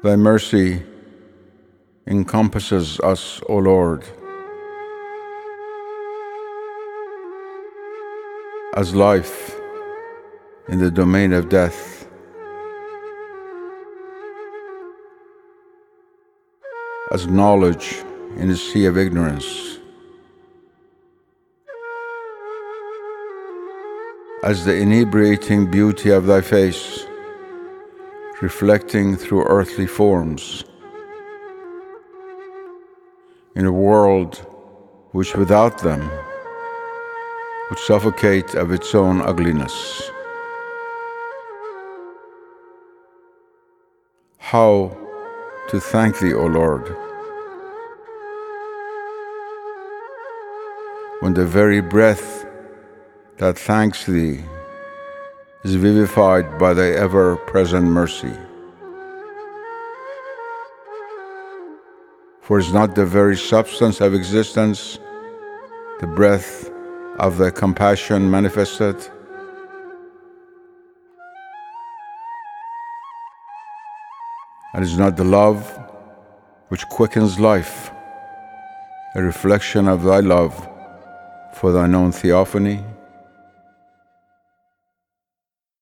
Thy mercy encompasses us, O Lord, as life in the domain of death, as knowledge in the sea of ignorance, as the inebriating beauty of thy face, reflecting through earthly forms, in a world which without them would suffocate of its own ugliness. How to thank thee, O Lord, when the very breath that thanks thee is vivified by thy ever-present mercy. For is not the very substance of existence the breath of thy compassion manifested? And is not the love which quickens life a reflection of thy love for thine own theophany?